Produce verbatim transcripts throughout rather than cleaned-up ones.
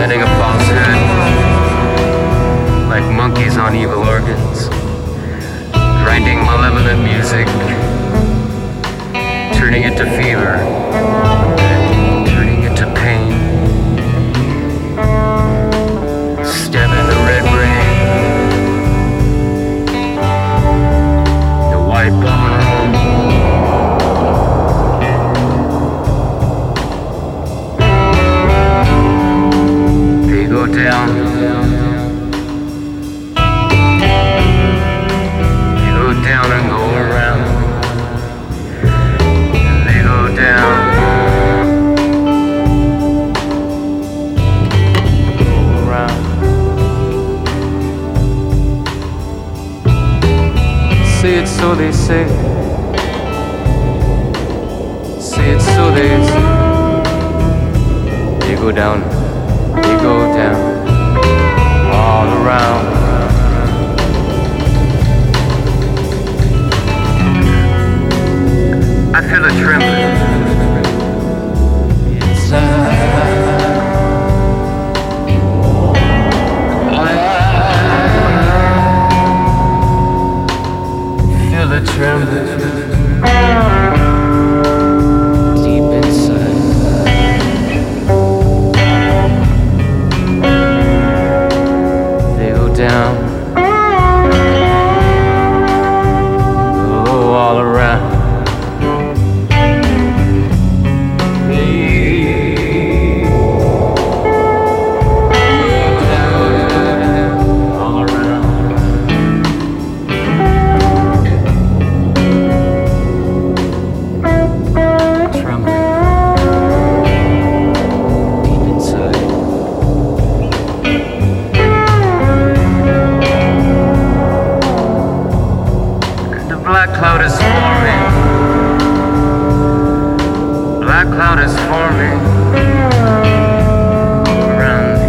presenting a falsehood, like monkeys on evil organs, grinding malevolent music, turning it to fever, turning it to pain, stabbing the red brain, the white bone. They go down, they go down and go around, and they go down, go around. Say it so they say, say it so they say, they go down. They go down all around. I feel a trembling inside. I feel a trembling deep inside. Down, go all around. Hey, down, all around. Trembling deep inside. Black cloud is forming. Black cloud is forming around me.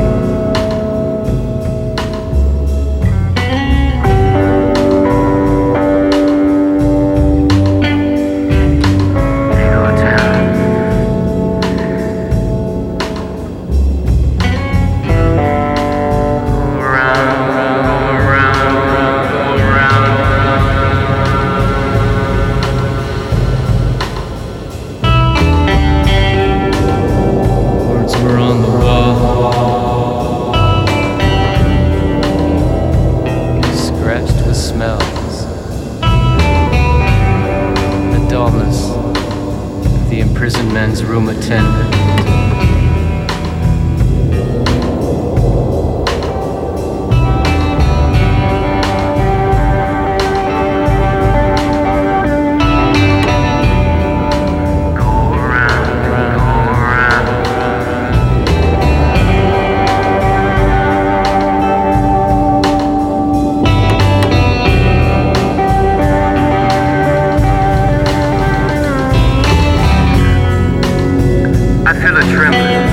They go down. Around, around, around. We're on the wall, scratched with smells, the dullness of the imprisoned man's room attendant. I feel a trembling